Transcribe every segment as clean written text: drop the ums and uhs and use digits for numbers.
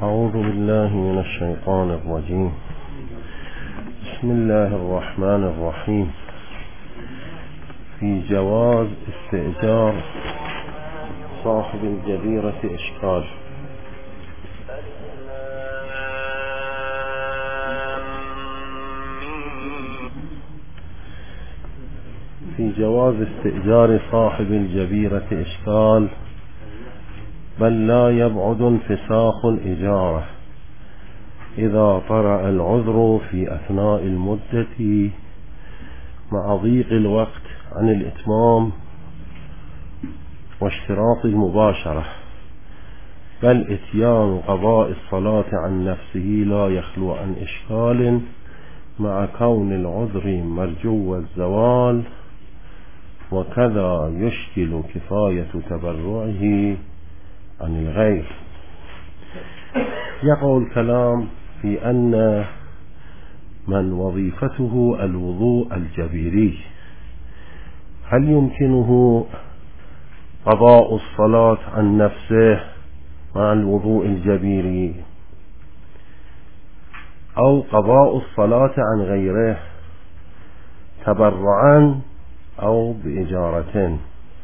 أعوذ بالله من الشيطان الرجيم. بسم الله الرحمن الرحيم. في جواز استئجار صاحب الجزيرة إشكال. في جواز استئجار صاحب الجزيرة إشكال، بل لا يبعد انفساخ الإجارة إذا طرأ العذر في أثناء المدة مع ضيق الوقت عن الإتمام واشتراط المباشرة، بل إتيان قضاء الصلاة عن نفسه لا يخلو عن إشكال مع كون العذر مرجو الزوال، وكذا يشكل كفاية تبرعه عن الغير. يقع الكلام في أن من وظيفته الوضوء الجبيري، هل يمكنه قضاء الصلاة عن نفسه مع الوضوء الجبيري، أو قضاء الصلاة عن غيره تبرعا أو بإجارة؟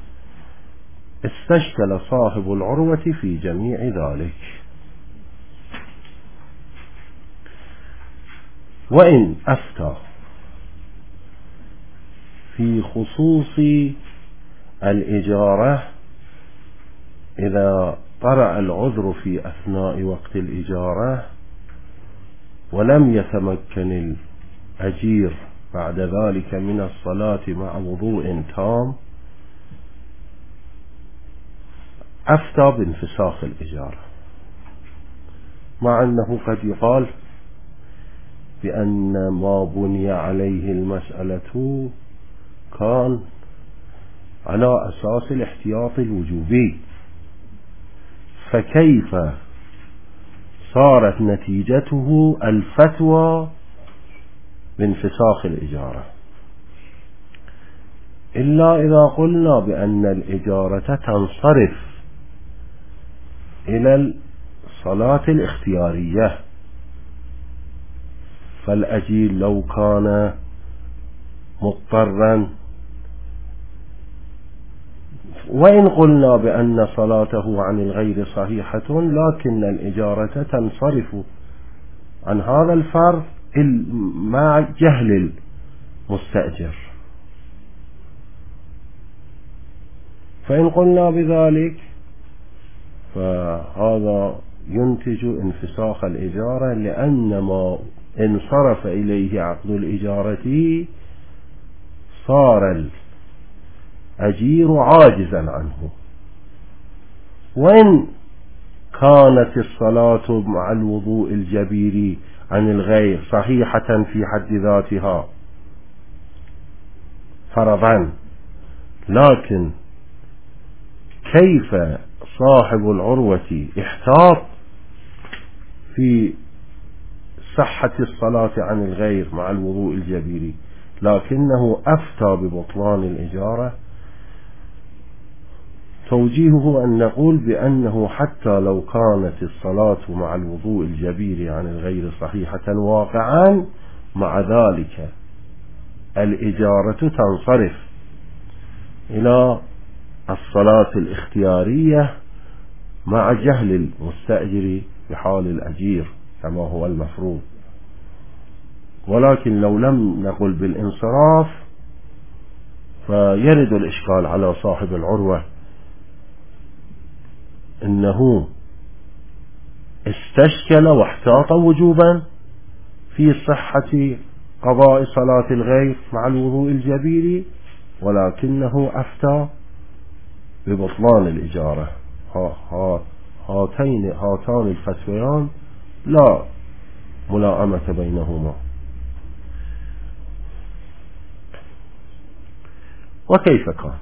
استشكل صاحب العروة في جميع ذلك. وإن أفتى في خصوص الإجارة إذا طرأ العذر في أثناء وقت الإجارة ولم يتمكن الأجير بعد ذلك من الصلاة مع وضوء تام، أفتى بانفساخ الإجارة، مع أنه قد يقال بأن ما بني عليه المسألة كان على أساس الاحتياط الوجوبي، فكيف صارت نتيجته الفتوى بانفساخ الإجارة؟ إلا إذا قلنا بأن الإجارة تنصرف إلى الصلاة الاختيارية، فالأجير لو كان مضطرا، وإن قلنا بأن صلاته عن الغير صحيحة، لكن الإجارة تنصرف عن هذا الفرض مع جهل المستأجر. فإن قلنا بذلك فهذا ينتج انفساخ الإجارة، لأن ما انصرف إليه عقد الإجارة صار الأجير عاجزا عنه. وإن كانت الصلاة مع الوضوء الجبيري عن الغير صحيحة في حد ذاتها فرضا، لكن كيف صاحب العروة احتاط في صحة الصلاة عن الغير مع الوضوء الجبيري لكنه أفتى ببطلان الإجارة؟ توجيهه أن نقول بأنه حتى لو كانت الصلاة مع الوضوء الجبيري عن الغير صحيحة واقعا، مع ذلك الإجارة تنصرف إلى الصلاة الاختيارية مع جهل المستأجر بحال الأجير كما هو المفروض. ولكن لو لم نقل بالانصراف فيرد الإشكال على صاحب العروة، إنه استشكل واحتاط وجوبا في صحة قضاء صلاة الغير مع الوضوء الجبيري، ولكنه أفتى ببطلان الإجارة. هاتان الفتويان لا ملائمة بينهما. وكيف كان؟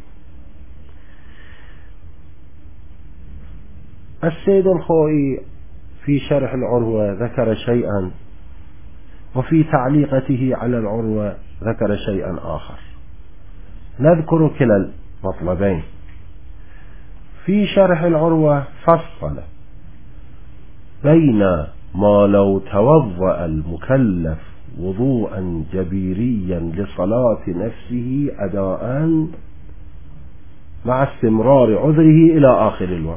السيد الخوئي في شرح العروة ذكر شيئا، وفي تعليقته على العروة ذكر شيئا آخر. نذكر كلا المطلبين. في شرح العروة فصل بين ما لو توضأ المكلف وضوءا جبيريا لصلاة نفسه أداء مع استمرار عذره إلى آخر الوقت،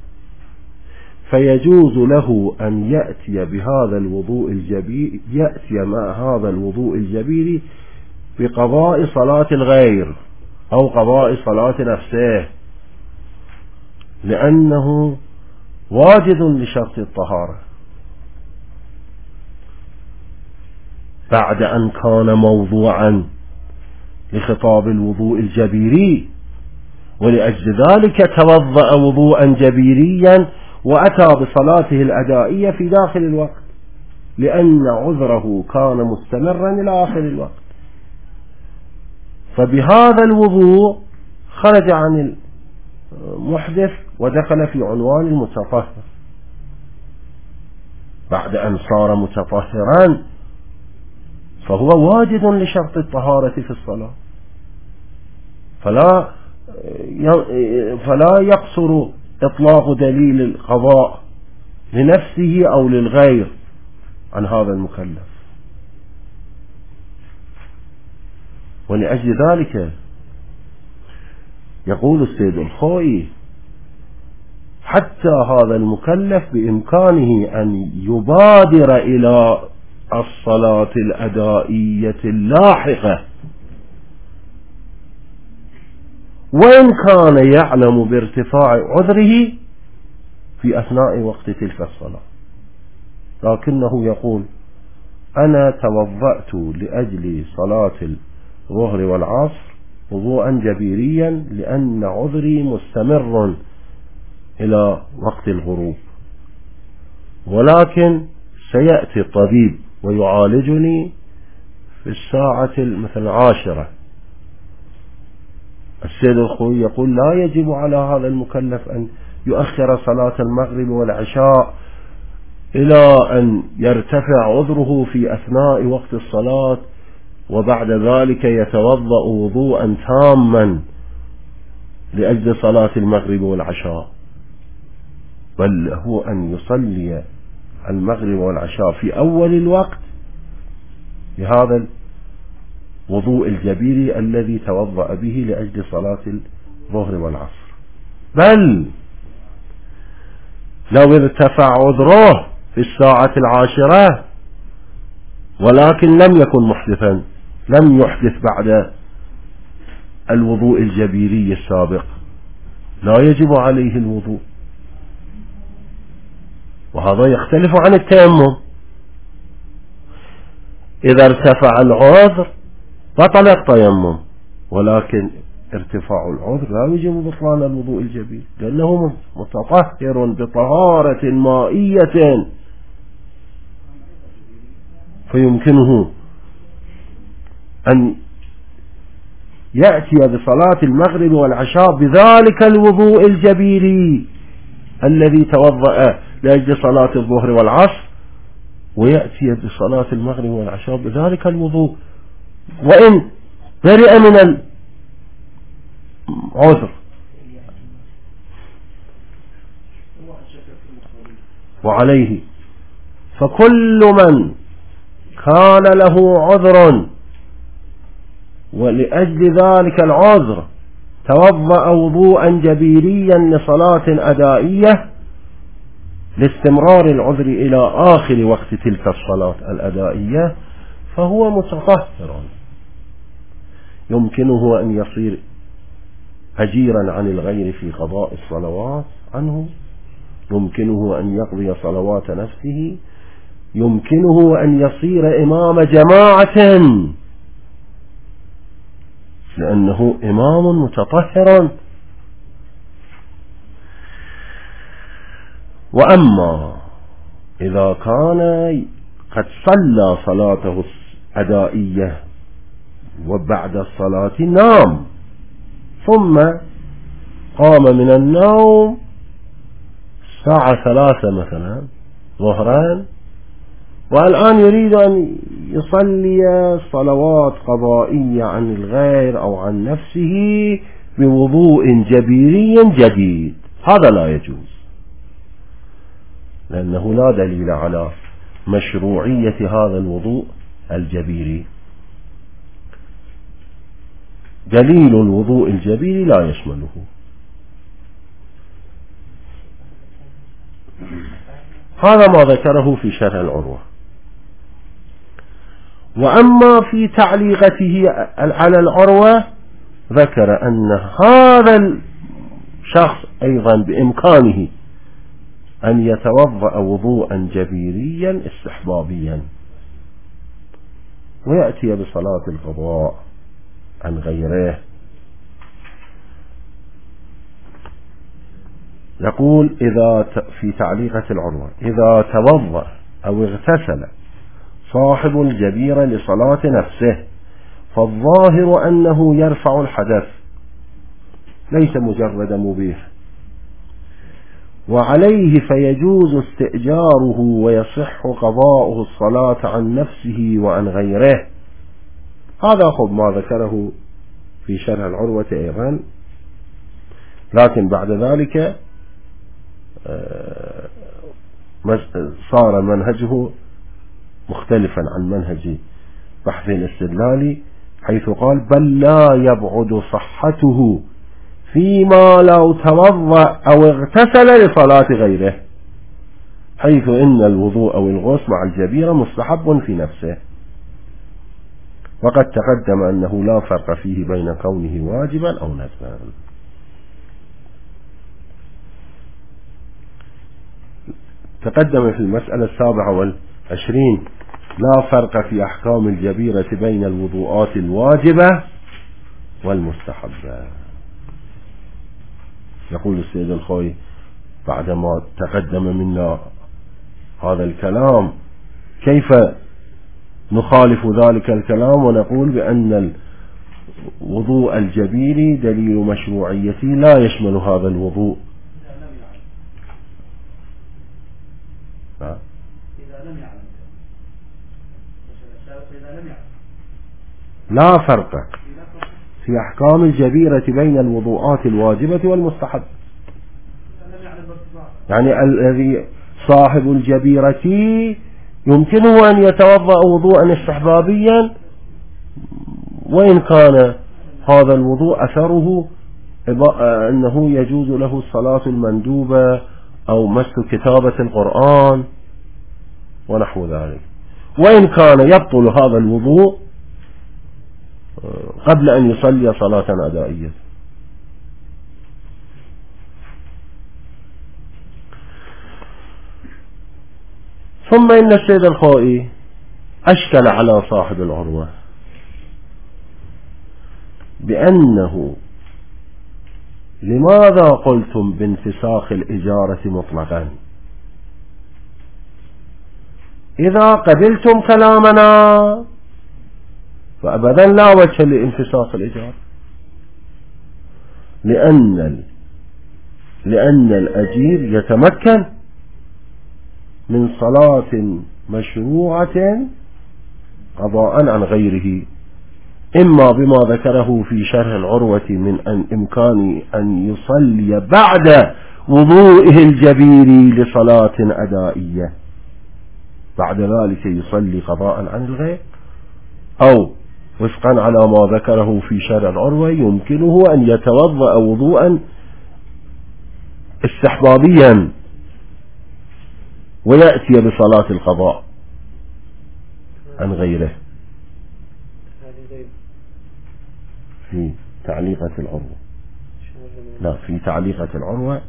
فيجوز له أن يأتي بهذا الوضوء الجبيري، يأتي مع هذا الوضوء الجبيري بقضاء صلاة الغير أو قضاء صلاة نفسه، لأنه واجد لشرط الطهارة بعد أن كان موضوعا لخطاب الوضوء الجبيري، ولأجل ذلك توضأ وضوءا جبيريا وأتى بصلاته الأدائية في داخل الوقت، لأن عذره كان مستمرا إلى آخر الوقت، فبهذا الوضوء خرج عن المحدث ودخل في عنوان المتطهر بعد أن صار متطهرا، فهو واجد لشرط الطهارة في الصلاة، فلا يقصر إطلاق دليل القضاء لنفسه أو للغير عن هذا المكلف. ولأجل ذلك يقول السيد الخوئي: حتى هذا المكلف بإمكانه أن يبادر إلى الصلاة الأدائية اللاحقة، وإن كان يعلم بارتفاع عذره في أثناء وقت تلك الصلاة، لكنه يقول: أنا توضأت لأجل صلاة الظهر والعصر وضوءا جبيريا لأن عذري مستمر إلى وقت الغروب، ولكن سيأتي الطبيب ويعالجني في الساعة مثلا 10. السيد الخوئي يقول: لا يجب على هذا المكلف أن يؤخر صلاة المغرب والعشاء إلى أن يرتفع عذره في أثناء وقت الصلاة وبعد ذلك يتوضأ وضوءا تاما لأجل صلاة المغرب والعشاء، بل هو أن يصلي المغرب والعشاء في أول الوقت بهذا الوضوء الجبيري الذي توضأ به لأجل صلاة الظهر والعصر. بل لو ارتفع عذره في الساعة 10 ولكن لم يكن محدثا، لم يحدث بعد الوضوء الجبيري السابق، لا يجب عليه الوضوء، وهذا يختلف عن التيمم. إذا ارتفع العذر بطل التيمم، ولكن ارتفاع العذر لا يجب بطلان الوضوء الجبيري، لأنه متطهر بطهارة مائية، فيمكنه أن يأتي بصلاة المغرب والعشاء بذلك الوضوء الجبيري الذي توضأ لأجل صلاة الظهر والعصر، ويأتي بصلاة المغرب والعشاء بذلك الوضوء وإن برئ من العذر. وعليه فكل من كان له عذر ولأجل ذلك العذر توضأ وضوءا جبيريا لصلاة أدائية لاستمرار العذر إلى آخر وقت تلك الصلاة الأدائية، فهو متطهر، يمكنه أن يصير أجيرا عن الغير في قضاء الصلوات عنه، يمكنه أن يقضي صلوات نفسه، يمكنه أن يصير إمام جماعة لأنه إمام متطهر. وأما إذا كان قد صلى صلاته الأدائية وبعد الصلاة نام، ثم قام من النوم الساعة 3 مثلا ظهران، والآن يريد أن يصلي صلوات قضائية عن الغير أو عن نفسه بوضوء جبيري جديد، هذا لا يجوز، لأنه لا دليل على مشروعية هذا الوضوء الجبيري. دليل الوضوء الجبيري لا يشمله. هذا ما ذكره في شرح العروة. وأما في تعليقته على العروة ذكر أن هذا الشخص أيضا بإمكانه أن يتوضأ وضوءا جبيريا استحبابيا ويأتي بصلاة القضاء عن غيره. يقول في تعليقة العروة: إذا توضأ أو اغتسل صاحب الجبيرة لصلاة نفسه فالظاهر أنه يرفع الحدث ليس مجرد مبيح، وعليه فيجوز استئجاره ويصح قضاؤه الصلاة عن نفسه وعن غيره. هذا خب ما ذكره في شرح العروة أيضا، لكن بعد ذلك صار منهجه مختلفا عن منهج بحث الاستدلالي، حيث قال: بل لا يبعد صحته فيما لو توضأ أو اغتسل لصلاة غيره، حيث إن الوضوء أو الغسل مع الجبيرة مستحب في نفسه، وقد تقدم أنه لا فرق فيه بين كونه واجبا أو ندبا. تقدم في المسألة 27 لا فرق في أحكام الجبيرة بين الوضوءات الواجبة والمستحبة. يقول السيد الخوي بعدما تقدم منا هذا الكلام: كيف نخالف ذلك الكلام ونقول بأن الوضوء الجبيري دليل مشروعيته لا يشمل هذا الوضوء؟ لا فرق في أحكام الجبيرة بين الوضوءات الواجبة والمستحب. يعني الذي صاحب الجبيرة يمكنه أن يتوضأ وضوءا استحبابيا وإن كان هذا الوضوء أثره أنه يجوز له الصلاة المندوبة أو مس كتابة القرآن ونحو ذلك، وإن كان يبطل هذا الوضوء قبل أن يصلي صلاة أدائية. ثم إن السيد الخوئي أشكل على صاحب العروة بأنه: لماذا قلتم بانفساخ الإجارة مطلقا إذا قبلتم كلامنا فأبدا لا وجه لانفساخ الإجارة، لأن الأجير يتمكن من صلاة مشروعة قضاء عن غيره، إما بما ذكره في شرح العروة من إمكان أن يصلي بعد وضوئه الجبيري لصلاة أدائية، بعد ذلك يصلي قضاء عن الغير، أو وفقا على ما ذكره في شرح العروة يمكنه أن يتوضأ وضوءا استحبابيا ويأتي بصلاة القضاء عن غيره. في تعليقة العروة، لا، في تعليقة العروة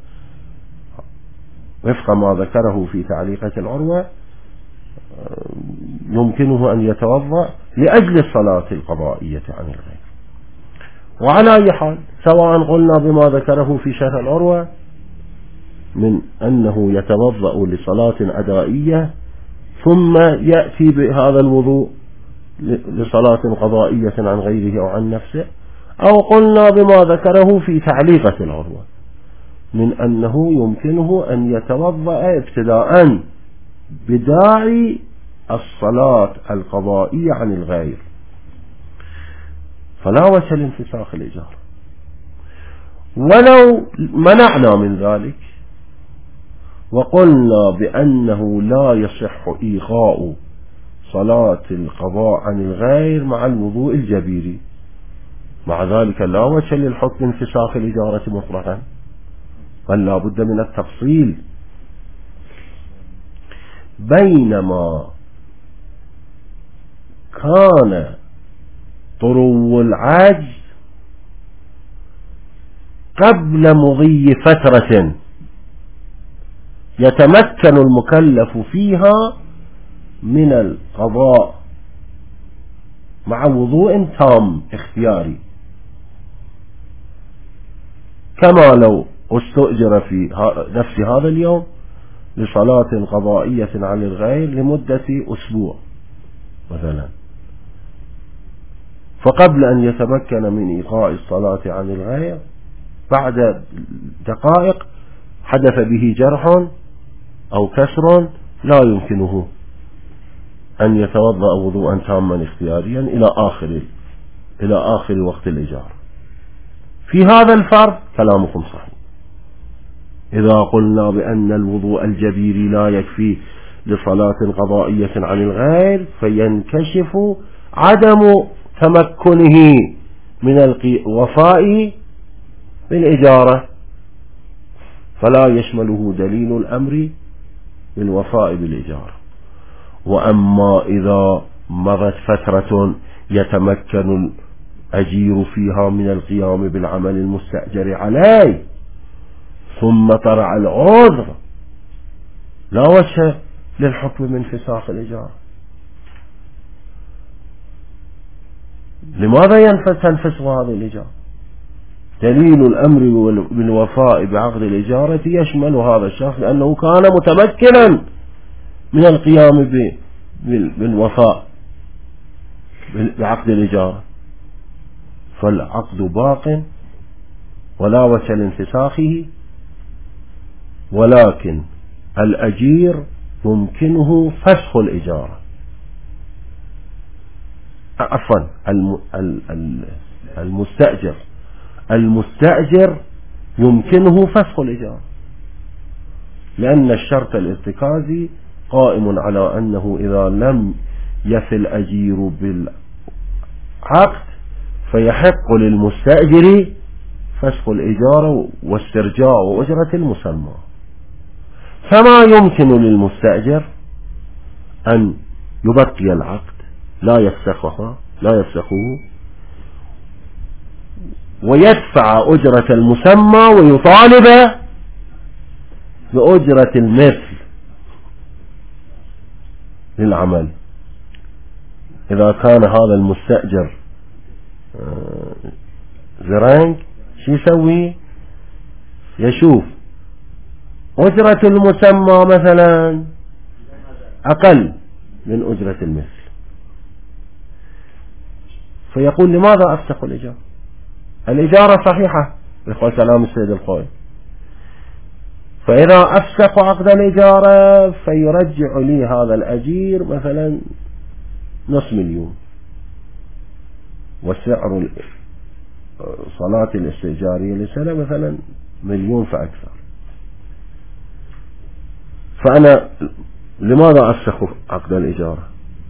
وفق ما ذكره في تعليقة العروة يمكنه أن يتوضأ لأجل الصلاة القضائية عن الغير. وعلى أي حال، سواء قلنا بما ذكره في شرح العروة من أنه يتوضأ لصلاة أدائية ثم يأتي بهذا الوضوء لصلاة قضائية عن غيره أو عن نفسه، أو قلنا بما ذكره في تعليقة العروة من أنه يمكنه أن يتوضأ ابتداء بداعي الصلاة القضائية عن الغير، فلا وجه لانفساخ الإجارة. ولو منعنا من ذلك وقلنا بأنه لا يصح إيقاء صلاة القضاء عن الغير مع الوضوء الجبيري، مع ذلك لا وجه للحكم انفساخ الإجارة مطلقا، بل لا بد من التفصيل. بينما كان طرو العجز قبل مضي فترة يتمكن المكلف فيها من القضاء مع وضوء تام اختياري، كما لو استؤجر في نفس هذا اليوم لصلاة قضائية عن الغير لمدة أسبوع مثلا، فقبل أن يتمكن من إيقاع الصلاة عن الغير بعد دقائق حدث به جرح أو كسر لا يمكنه أن يتوضأ وضوءا تاما اختياريا إلى آخر وقت الإجارة. في هذا الفرض كلامكم صحيح. إذا قلنا بأن الوضوء الجبيري لا يكفي لصلاة قضائية عن الغير فينكشف عدم تمكنه من الوفاء بالإجارة، فلا يشمله دليل الأمر بالوفاء بالإجارة. وأما إذا مضت فترة يتمكن الأجير فيها من القيام بالعمل المستأجر عليه ثم طرأ العذر لا وجه للحكم من انفساخ الإجارة. لماذا تنفسخ هذه الإجارة؟ دليل الأمر بالوفاء بعقد الإجارة يشمل هذا الشخص لأنه كان متمكنا من القيام بالوفاء بعقد الإجارة، فالعقد باق ولا وجه لانفساخه، ولكن الأجير يمكنه فسخ الإجارة، عفوا المستأجر يمكنه فسخ الإجارة، لأن الشرط الارتكازي قائم على أنه إذا لم يفي الأجير بالعقد فيحق للمستأجر فسخ الإجارة واسترجاع وأجرة المسمى، فما يمكن للمستأجر أن يبقي العقد لا يفسخه ويدفع أجرة المسمى ويطالب بأجرة المثل للعمل. إذا كان هذا المستأجر زرنج شو يسوي؟ يشوف أجرة المسمى مثلا أقل من أجرة المثل، فيقول لماذا أفسخ الإجارة؟ الإجارة صحيحة بقول كلام السيد الخوي، فإذا أفسخ عقد الإجارة فيرجع لي هذا الأجير مثلا $500,000 وسعر صلاة الاستئجارية لسنة مثلا 1,000,000 فأكثر، فأنا لماذا أفسخ عقد الإجارة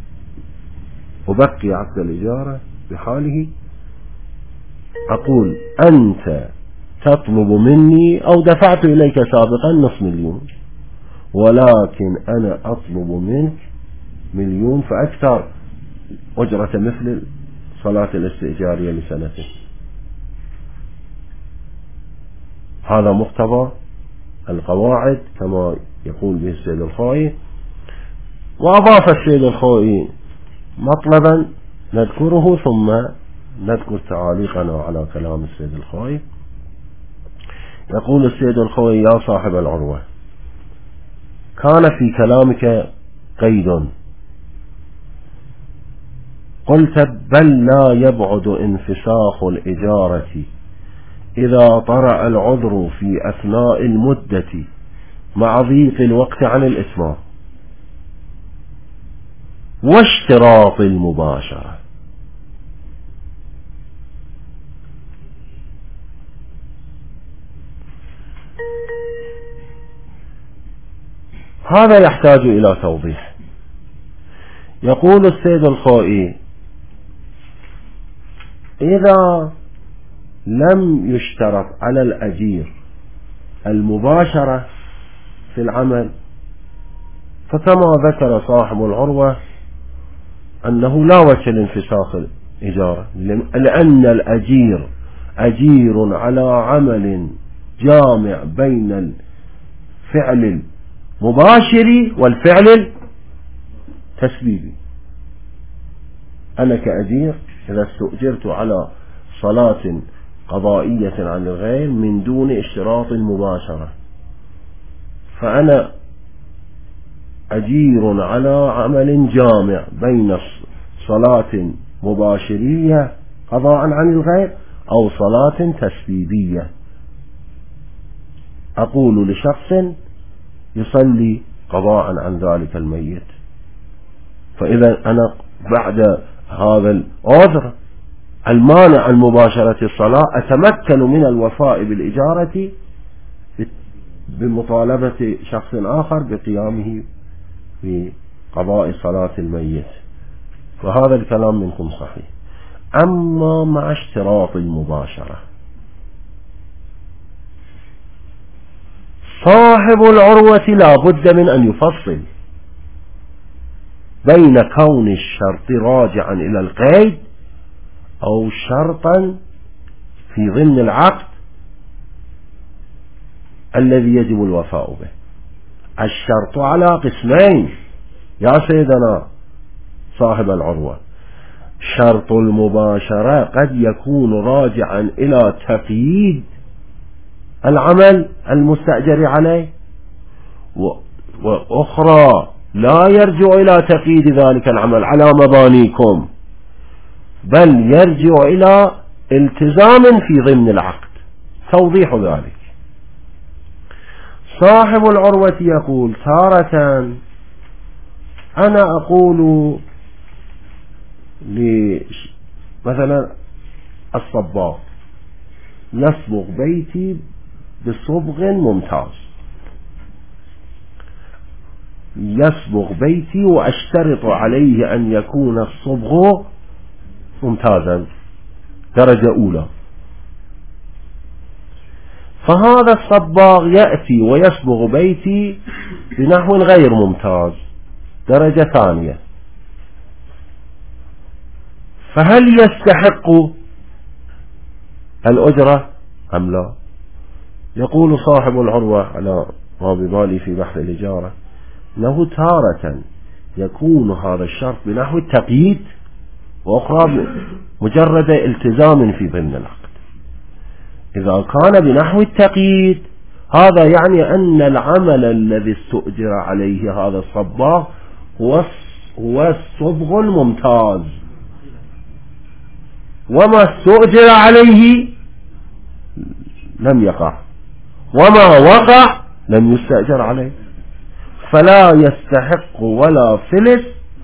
وبقي عقد الإجارة بحاله؟ أقول أنت تطلب مني أو دفعت إليك سابقا $500,000 ولكن أنا أطلب منك 1,000,000 فأكثر أجرة مثل صلاة الاستئجارية لسنة. هذا مقتضى القواعد كما يقول به السيد الخوئي. وأضاف السيد الخوئي مطلبا نذكره ثم نذكر تعاليقنا على كلام السيد الخوئي. يقول السيد الخوئي: يا صاحب العروة، كان في كلامك قيد، قلت بل لا يبعد انفساخ الإجارة إذا طرأ العذر في أثناء المدة مع ضيق الوقت عن الإتمام واشتراط المباشرة. هذا يحتاج إلى توضيح. يقول السيد الخوئي: إذا لم يشترط على الأجير المباشرة في العمل، فكما ذكر صاحب العروة أنه لا وجه لانفساخ الإجارة، لأن الأجير أجير على عمل جامع بين الفعل المباشر والفعل التسبيبي. أنا كأجير إذا استؤجرت على صلاة قضائية عن الغير من دون اشتراط مباشرة، فأنا أجير على عمل جامع بين صلاة مباشرية قضاء عن الغير أو صلاة تسبيبية. أقول لشخص يصلي قضاء عن ذلك الميت، فإذا أنا بعد هذا العذر المانع عن مباشرة الصلاة أتمكن من الوفاء بالإجارة بمطالبة شخص آخر بقيامه بقضاء صلاة الميت. فهذا الكلام منكم صحيح. أما مع اشتراط المباشرة، صاحب العروة لا بد من أن يفصل بين كون الشرط راجعا إلى القيد أو شرطا في ضمن العقد الذي يجب الوفاء به. الشرط على قسمين يا سيدنا صاحب العروة: شرط المباشرة قد يكون راجعا إلى تقييد العمل المستأجر عليه، وأخرى لا يرجع إلى تقييد ذلك العمل على مبانيكم، بل يرجع إلى التزام في ضمن العقد. توضيح ذلك: صاحب العروة يقول تارة أنا أقول مثلا الصباغ يصبغ بيتي بصبغ ممتاز، يصبغ بيتي وأشترط عليه أن يكون الصبغ ممتازا درجة أولى، فهذا الصباغ يأتي ويصبغ بيتي بنحو غير ممتاز درجة ثانية، فهل يستحق الأجرة أم لا؟ يقول صاحب العروة على ما ببالي في بحث الإجارة أنه تارة يكون هذا الشرط بنحو التقييد، وأخرى مجرد التزام في ضمن العقد. إذا كان بنحو التقييد هذا يعني أن العمل الذي استؤجر عليه هذا الصباغ هو الصبغ الممتاز، وما استؤجر عليه لم يقع، وما وقع لم يستأجر عليه، فلا يستحق ولا فلس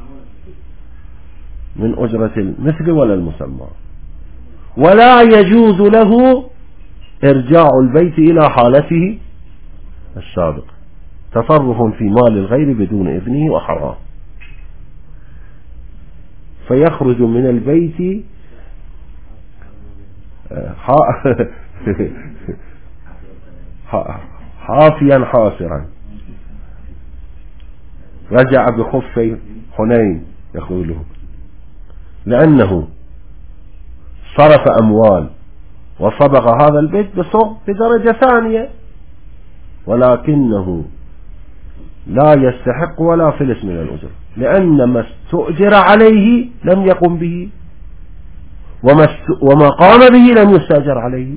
من أجرة المثل ولا المسمى، ولا يجوز له إرجاع البيت إلى حالته السابقة. تصرف في مال الغير بدون إذنه وحرام، فيخرج من البيت حافيا حاسرا، رجع بخفي حنين يقوله، لأنه صرف أموال وصبغ هذا البيت بصبغ بدرجة ثانية، ولكنه لا يستحق ولا فلس من الأجر، لأن ما استؤجر عليه لم يقم به، وما قام به لم يستأجر عليه.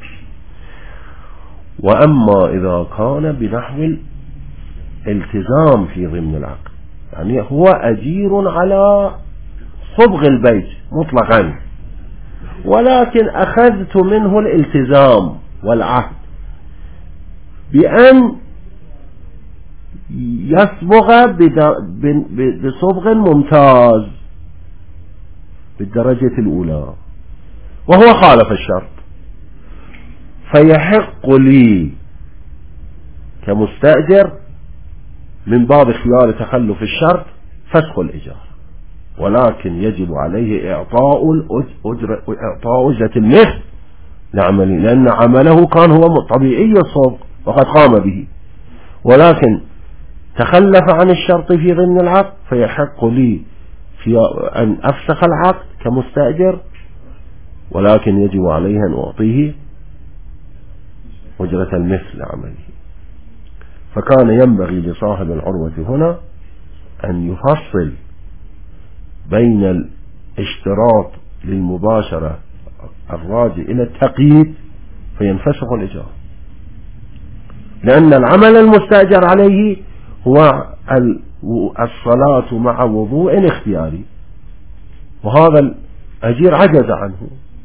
وأما إذا كان بنحو الالتزام في ضمن العقد، يعني هو أجير على صبغ البيت مطلقا، ولكن أخذت منه الالتزام والعهد بأن يصبغ بصبغ ممتاز بالدرجة الأولى، وهو خالف الشرط، فيحق لي كمستأجر من باب خيار تخلف الشرط فسخ الإجارة، ولكن يجب عليه إعطاء أجرة المثل لعمله، لأن عمله كان هو طبيعي الصدق وقد قام به، ولكن تخلف عن الشرط في ضمن العقد، فيحق لي في أن أفسخ العقد كمستأجر، ولكن يجب عليه أن أعطيه أجرة المثل لعمله. فكان ينبغي لصاحب العروة هنا أن يفصل بين الاشتراط للمباشرة الراجع إلى التقييد فينفسخ الإجارة، لأن العمل المستأجر عليه هو الصلاة مع وضوء اختياري، وهذا الأجير عجز عنه.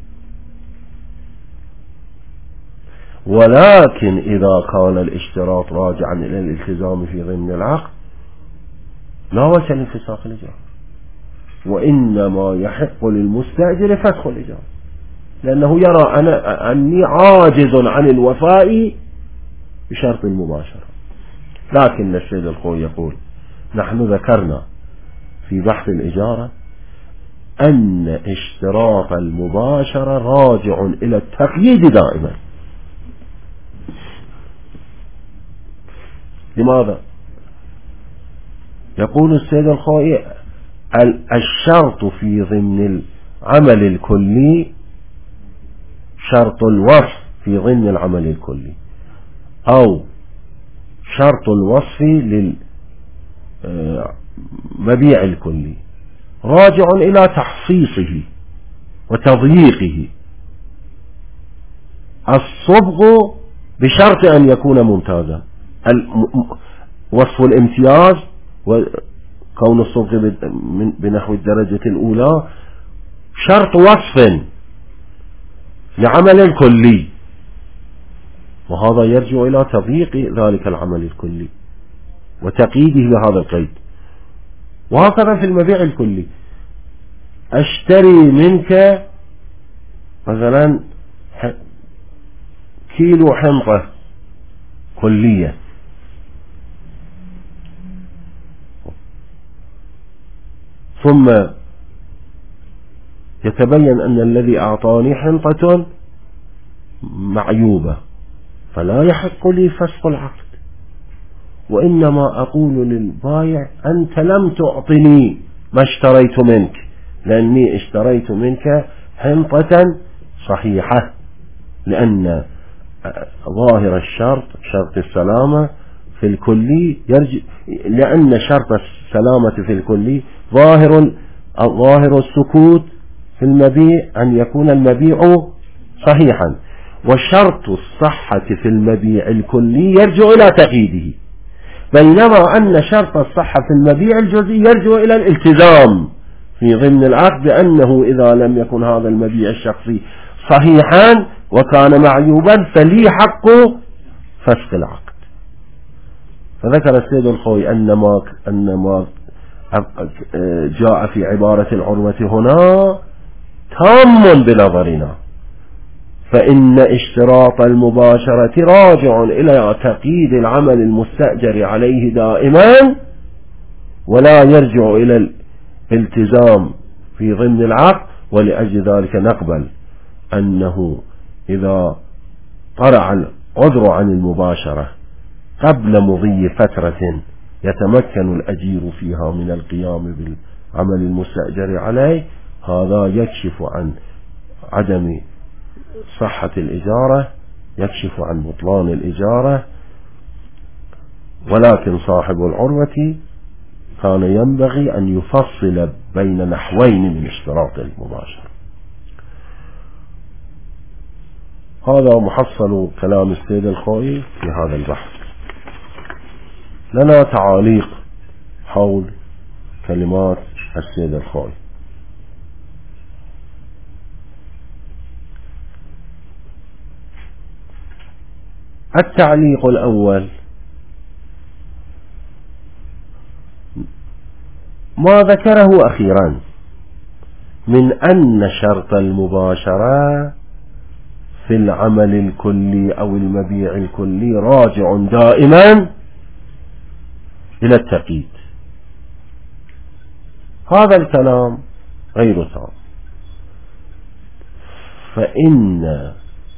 ولكن إذا كان الاشتراط راجعا إلى الالتزام في ضمن العقد لا وجه لانفساخ الإجارة، وإنما يحق للمستأجر فسخ الإجارة، لأنه يرى أني عاجز عن الوفاء بشرط المباشرة. لكن السيد الخوي يقول نحن ذكرنا في بحث الإجارة أن اشتراط المباشرة راجع إلى التقييد دائما. لماذا؟ يقول السيد الخوي الشرط في ضمن العمل الكلي شرط الوصف في ضمن العمل الكلي، أو شرط الوصف للمبيع الكلي راجع إلى تحصيصه وتضييقه. الصبغ بشرط أن يكون ممتازا، وصف الامتياز وكون الصبغ بنحو الدرجة الأولى شرط وصف لعمل الكلي، وهذا يرجع إلى تضييق ذلك العمل الكلي وتقييده بهذا القيد. وهكذا في المبيع الكلي، أشتري منك مثلا كيلو حنطة كلية، ثم يتبين أن الذي أعطاني حنطة معيوبة، فلا يحق لي فسخ العقد، وإنما أقول للبائع أنت لم تعطني ما اشتريت منك، لأني اشتريت منك حنطة صحيحة، لأن ظاهر الشرط شرط السلامة في الكلي لأن شرط السلامة في الكلي ظاهر السكوت في المبيع أن يكون المبيع صحيحا، وشرط الصحة في المبيع الكلي يرجع إلى تقييده، بينما أن شرط الصحة في المبيع الجزئي يرجع إلى الالتزام في ضمن العقد بأنه إذا لم يكن هذا المبيع الشخصي صحيحا وكان معيوبا فلي حق فسخ العقد. فذكر السيد الخوي أن ما جاء في عبارة العروة هنا تام بنظرنا، فإن اشتراط المباشرة راجع إلى تقييد العمل المستأجر عليه دائما، ولا يرجع إلى الالتزام في ضمن العقد. ولأجل ذلك نقبل أنه إذا طرع العذر عن المباشرة قبل مضي فترة يتمكن الأجير فيها من القيام بالعمل المستأجر عليه، هذا يكشف عن عدم صحة الإجارة، يكشف عن بطلان الإجارة. ولكن صاحب العروة كان ينبغي أن يفصل بين نحوين من اشتراط المباشرة. هذا محصل كلام السيد الخوي في هذا البحث. لنا تعاليق حول كلمات السيد الخوي. التعليق الأول: ما ذكره أخيرا من أن شرط المباشرة في العمل الكلي أو المبيع الكلي راجع دائما إلى التقييد. هذا الكلام غير تام، فإن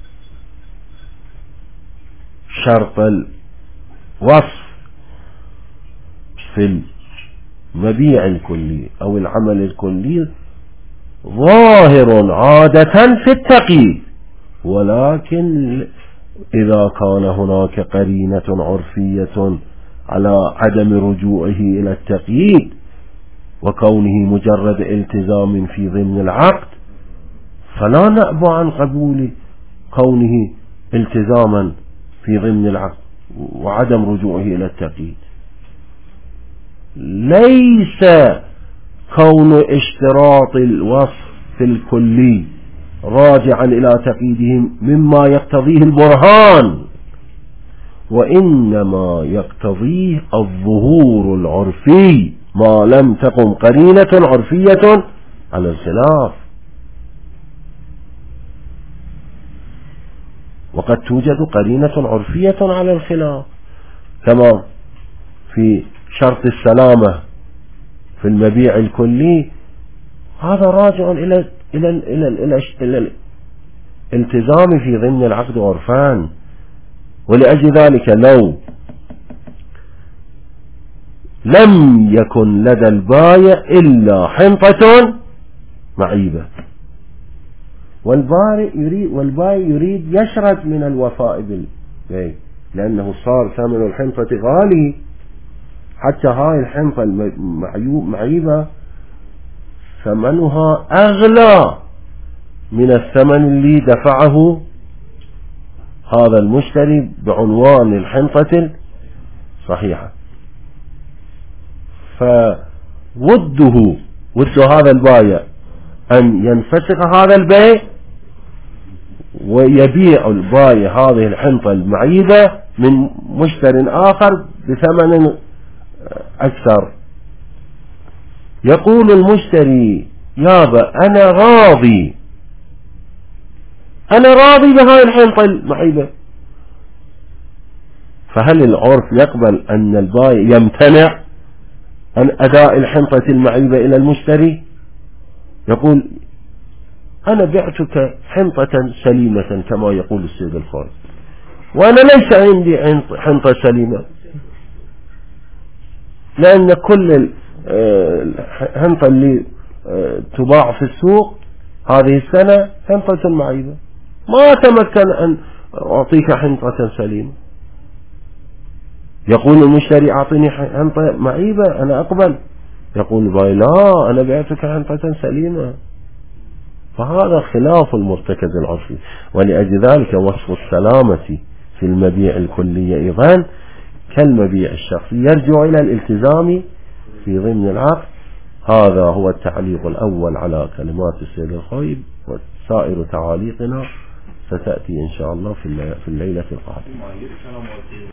شرط الوصف في المبيع الكلي أو العمل الكلي ظاهر عادة في التقييد، ولكن إذا كان هناك قرينة عرفية على عدم رجوعه إلى التقييد وكونه مجرد التزام في ضمن العقد، فلا نأبى عن قبول كونه التزاما في ضمن العقد وعدم رجوعه إلى التقييد. ليس كون اشتراط الوصف في الكلي راجعا إلى تقييدهم مما يقتضيه البرهان، وإنما يقتضيه الظهور العرفي ما لم تقم قرينة عرفية على الخلاف. وقد توجد قرينة عرفية على الخلاف، كما في شرط السلامة في المبيع الكلي، هذا راجع إلى الالتزام في ضمن العقد عرفان. ولأجل ذلك لو لم يكن لدى البائع إلا حنطة معيبة والبائع يريد يشرد من الوفاء بالبيع لأنه صار ثمن الحنطة غالي، حتى هاي الحنطة المعيبة ثمنها أغلى من الثمن اللي دفعه هذا المشتري بعنوان الحنطة الصحيحة. فوده هذا البائع أن ينفسخ هذا البيع ويبيع البائع هذه الحنطة المعيبة من مشتر آخر بثمن أكثر. يقول المشتري يابا أنا راضي بهاي الحنطة المعيبة، فهل العرف يقبل أن البائع يمتنع عن أداء الحنطة المعيبة إلى المشتري؟ يقول أنا بعتك حنطة سليمة كما يقول السيد الخالد، وأنا ليس عندي حنطة سليمة، لأن كل الحنطة اللي تباع في السوق هذه السنة حنطة معيبة، ما أتمكن أن أعطيك حنطة سليمة. يقول المشتري أعطيني حنطة معيبة أنا أقبل، يقول البائع لا أنا بعتك حنطة سليمة. فهذا خلاف المرتكز العرفي. ولأجل ذلك وصف السلامة في المبيع الكلي أيضا كالمبيع الشخصي يرجع إلى الالتزام في ضمن العقد. هذا هو التعليق الأول على كلمات السيد الخويب، وسائر تعاليقنا ستأتي إن شاء الله في الليلة القادمة.